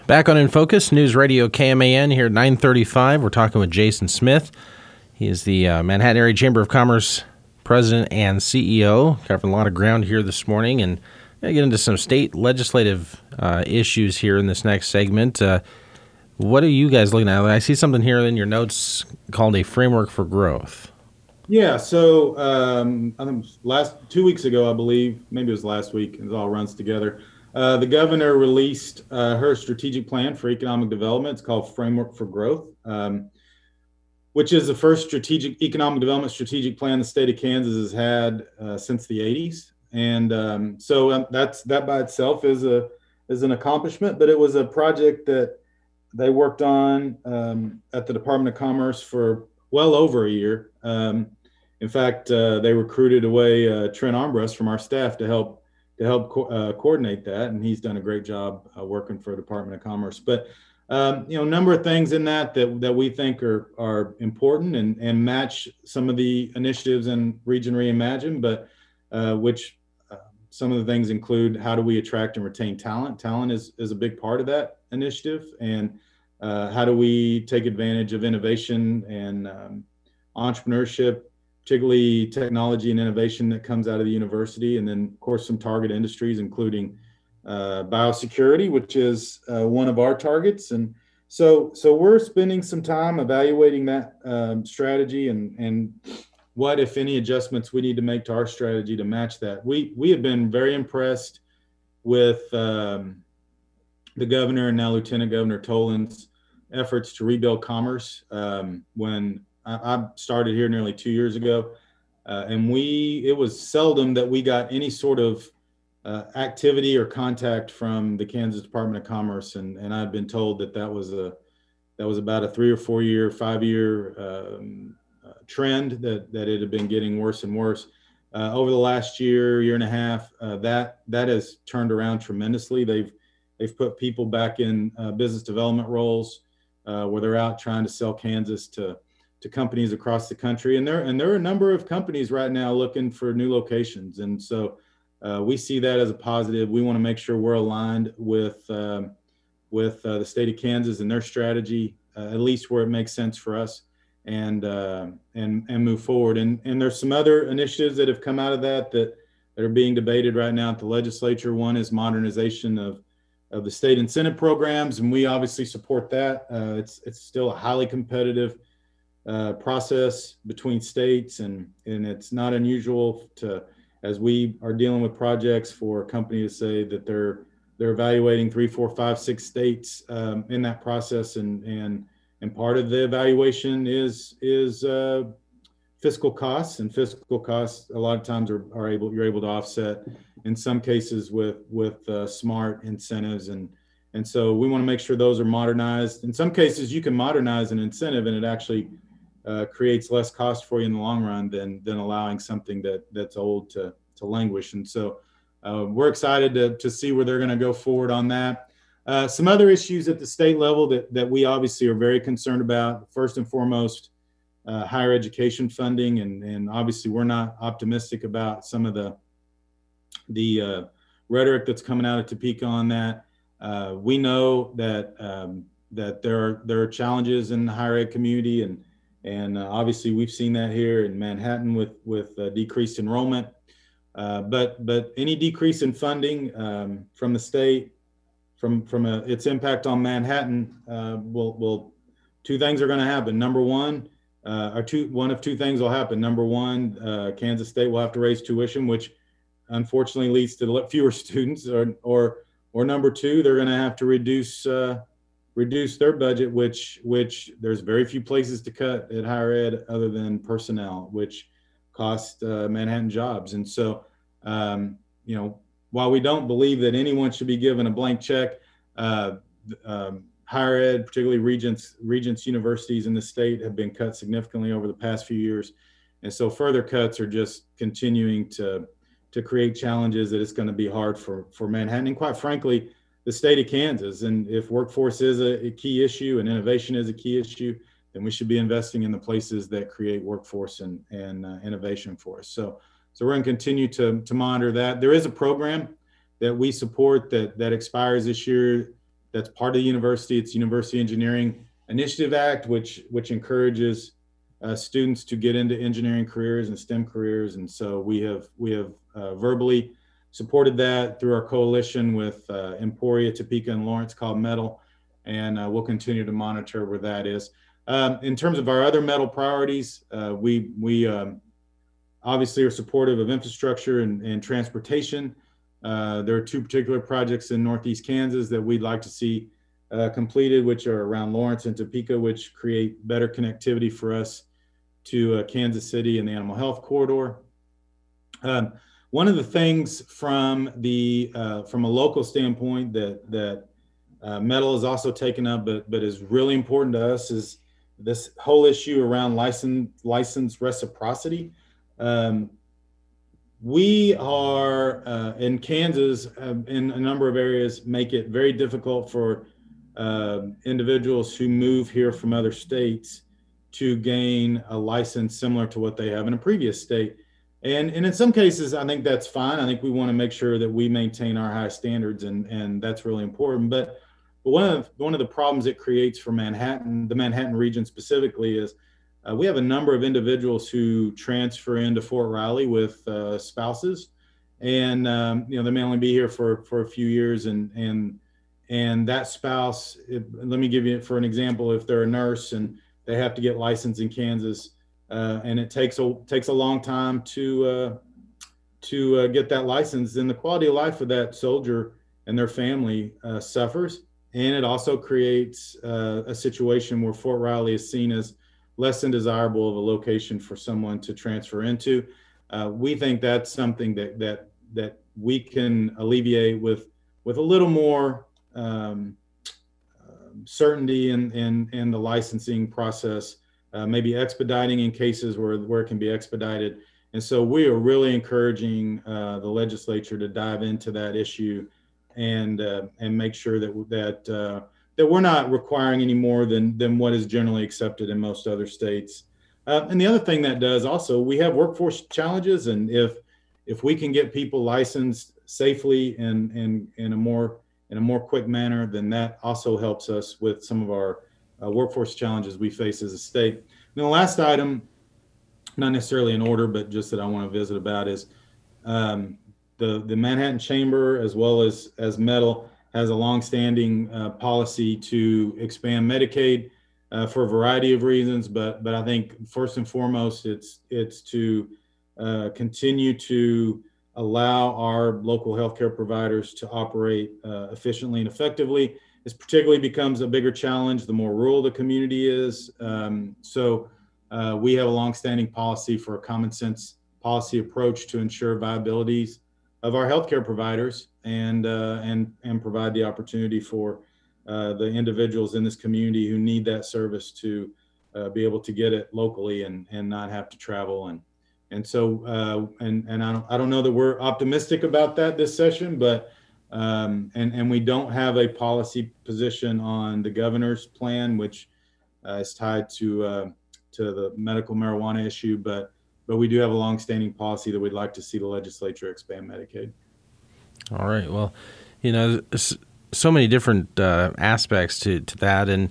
Back on In Focus, News Radio KMAN here at 9:35. We're talking with Jason Smith. He is the Manhattan Area Chamber of Commerce President and CEO. Covering a lot of ground here this morning, and going to get into some state legislative issues here in this next segment. What are you guys looking at? I see something here in your notes called a framework for growth. Yeah, so I think 2 weeks ago, I believe, maybe it was last week, it all runs together. The governor released her strategic plan for economic development. It's called Framework for Growth, which is the first economic development strategic plan the state of Kansas has had since the 80s. And so that by itself is an accomplishment, but it was a project that they worked on at the Department of Commerce for well over a year. In fact, they recruited away Trent Armbrust from our staff to help coordinate that, and he's done a great job working for the Department of Commerce. But a number of things in that we think are important and match some of the initiatives in Region Reimagine, but which some of the things include how do we attract and retain talent. Talent is a big part of that initiative, and how do we take advantage of innovation and entrepreneurship, particularly technology and innovation that comes out of the university, and then of course some target industries, including biosecurity, which is one of our targets. And so we're spending some time evaluating that strategy and what, if any, adjustments we need to make to our strategy to match that. We have been very impressed with the governor and now Lieutenant Governor Toland's efforts to rebuild commerce. When I started here nearly 2 years ago, and it was seldom that we got any sort of activity or contact from the Kansas Department of Commerce, and I've been told that was about a 3 or 4 year, 5 year trend that it had been getting worse and worse. Over the last year and a half, that has turned around tremendously. They've put people back in business development roles where they're out trying to sell Kansas to companies across the country. And there are a number of companies right now looking for new locations. And so we see that as a positive. We want to make sure we're aligned with the state of Kansas and their strategy, at least where it makes sense for us, and move forward. And there's some other initiatives that have come out of that are being debated right now at the legislature. One is modernization of the state incentive programs, and we obviously support that. It's still a highly competitive process between states, and it's not unusual as we are dealing with projects for a company to say that they're evaluating 3, 4, 5, 6 states in that process, and part of the evaluation is fiscal costs, and fiscal costs a lot of times you're able to offset in some cases with smart incentives, and so we want to make sure those are modernized. In some cases, you can modernize an incentive, and it actually creates less cost for you in the long run than allowing something that's old to languish. And so we're excited to see where they're going to go forward on that. Some other issues at the state level that we obviously are very concerned about. First and foremost, higher education funding, and obviously we're not optimistic about some of the rhetoric that's coming out of Topeka on that. We know that there are challenges in the higher ed community, and obviously we've seen that here in Manhattan with decreased enrollment. But any decrease in funding from the state, from its impact on Manhattan, will two things are going to happen. Number one, one of two things will happen. Number one, Kansas State will have to raise tuition, which unfortunately leads to fewer students, or number two, they're going to have to reduce their budget, which there's very few places to cut at higher ed other than personnel, which cost Manhattan jobs. And so, while we don't believe that anyone should be given a blank check, higher ed, particularly Regents universities in the state, have been cut significantly over the past few years. And so further cuts are just continuing to create challenges that it's going to be hard for Manhattan, and quite frankly, the state of Kansas. And if workforce is a key issue and innovation is a key issue, then we should be investing in the places that create workforce and innovation for us. So we're going to continue to monitor that. There is a program that we support that expires this year that's part of the university. It's University Engineering Initiative Act, which encourages students to get into engineering careers and STEM careers. And so we have verbally supported that through our coalition with Emporia, Topeka, and Lawrence called METAL, and we'll continue to monitor where that is. In terms of our other METAL priorities, we obviously are supportive of infrastructure and transportation. There are two particular projects in Northeast Kansas that we'd like to see completed, which are around Lawrence and Topeka, which create better connectivity for us to Kansas City and the Animal Health Corridor. One of the things from a local standpoint that METAL has also taken up, but is really important to us, is this whole issue around license reciprocity. We are in Kansas, in a number of areas, make it very difficult for individuals who move here from other states to gain a license similar to what they have in a previous state. And in some cases, I think that's fine. I think we want to make sure that we maintain our high standards, and that's really important. But one of the problems it creates for Manhattan, the Manhattan region specifically, is we have a number of individuals who transfer into Fort Riley with spouses, and they may only be here for a few years, and that spouse, let me give you for an example, if they're a nurse and they have to get licensed in Kansas, and it takes a long time to get that license, then the quality of life of that soldier and their family suffers, and it also creates a situation where Fort Riley is seen as less than desirable of a location for someone to transfer into. We think that's something that we can alleviate with a little more certainty in the licensing process, maybe expediting in cases where it can be expedited. And so we are really encouraging the legislature to dive into that issue and make sure that we're not requiring any more than what is generally accepted in most other states. And the other thing that does also, we have workforce challenges, and if we can get people licensed safely and in a more quick manner, then that also helps us with some of our workforce challenges we face as a state. And the last item, not necessarily in order, but just that I want to visit about, is the Manhattan Chamber, as well as METAL, has a longstanding policy to expand Medicaid for a variety of reasons, but I think first and foremost, it's to continue to allow our local healthcare providers to operate efficiently and effectively. This particularly becomes a bigger challenge the more rural the community is. So we have a longstanding policy for a common sense policy approach to ensure viabilities of our healthcare providers and provide the opportunity for the individuals in this community who need that service to be able to get it locally and not have to travel. And so I don't know that we're optimistic about that this session, but and we don't have a policy position on the governor's plan, which is tied to the medical marijuana issue, but we do have a longstanding policy that we'd like to see the legislature expand Medicaid. All right. Well, so many different aspects to that, and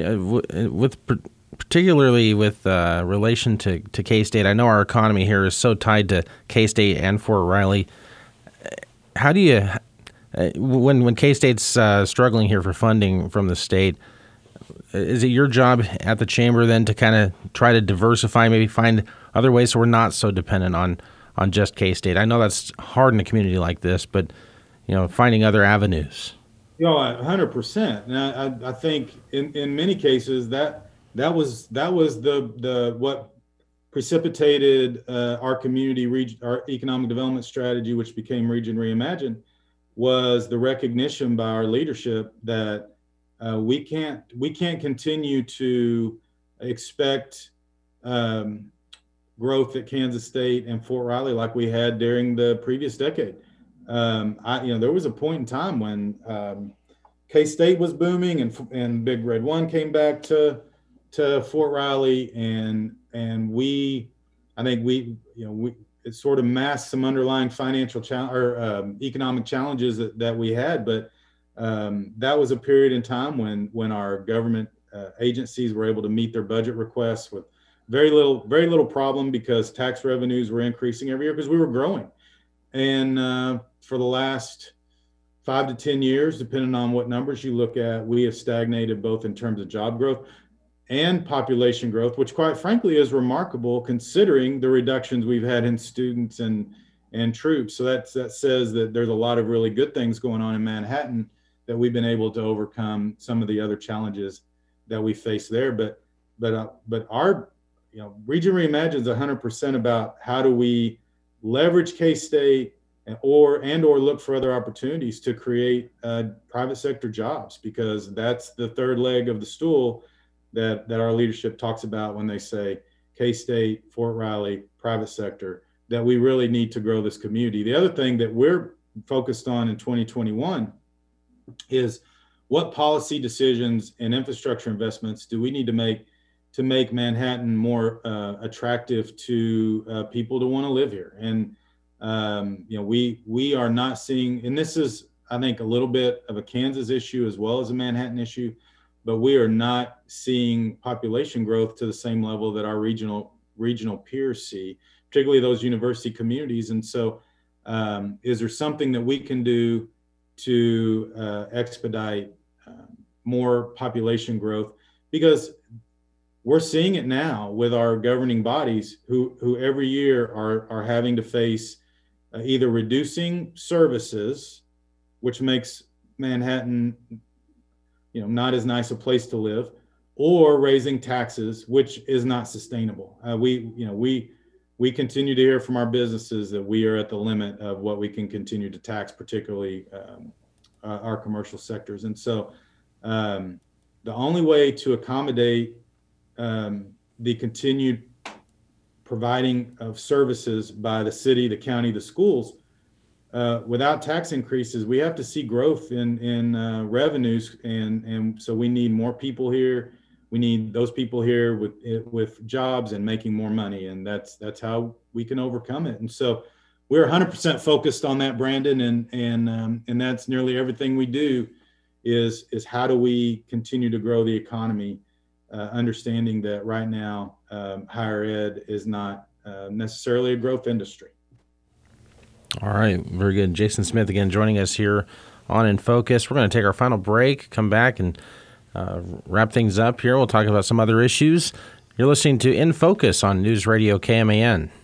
particularly with relation to K-State. I know our economy here is so tied to K-State and Fort Riley. How do you, when K-State's struggling here for funding from the state, is it your job at the chamber then to kind of try to diversify, maybe find other ways so we're not so dependent on just K-State? I know that's hard in a community like this, but finding other avenues. 100%. And I think in many cases that was the what precipitated our community our economic development strategy, which became Region Reimagined, was the recognition by our leadership that we can't continue to expect growth at Kansas State and Fort Riley like we had during the previous decade. There was a point in time when K-State was booming and Big Red One came back to Fort Riley, and I think it sort of masked some underlying financial economic challenges that we had, but That was a period in time when our government agencies were able to meet their budget requests with very little problem, because tax revenues were increasing every year because we were growing. And for the last 5 to 10 years, depending on what numbers you look at, we have stagnated both in terms of job growth and population growth, which quite frankly is remarkable considering the reductions we've had in students and troops. So that says that there's a lot of really good things going on in Manhattan, that we've been able to overcome some of the other challenges that we face there. But our Region Reimagine is 100% about how do we leverage K-State or look for other opportunities to create private sector jobs, because that's the third leg of the stool that our leadership talks about when they say K-State, Fort Riley, private sector, that we really need to grow this community. The other thing that we're focused on in 2021 is what policy decisions and infrastructure investments do we need to make Manhattan more attractive to people to want to live here. And we are not seeing, and this is, I think, a little bit of a Kansas issue as well as a Manhattan issue, but we are not seeing population growth to the same level that our regional peers see, particularly those university communities. And so is there something that we can do to expedite more population growth? Because we're seeing it now with our governing bodies who every year are having to face either reducing services, which makes Manhattan not as nice a place to live, or raising taxes, which is not sustainable. We continue to hear from our businesses that we are at the limit of what we can continue to tax, particularly our commercial sectors. And so the only way to accommodate the continued providing of services by the city, the county, the schools, without tax increases, we have to see growth in revenues. And so we need more people here. We need those people here with jobs and making more money. And that's how we can overcome it. And so we're 100% focused on that, Brandon. And that's nearly everything we do is how do we continue to grow the economy, understanding that right now higher ed is not necessarily a growth industry. All right, very good. Jason Smith again joining us here on In Focus. We're going to take our final break, come back and wrap things up here. We'll talk about some other issues. You're listening to In Focus on News Radio KMAN.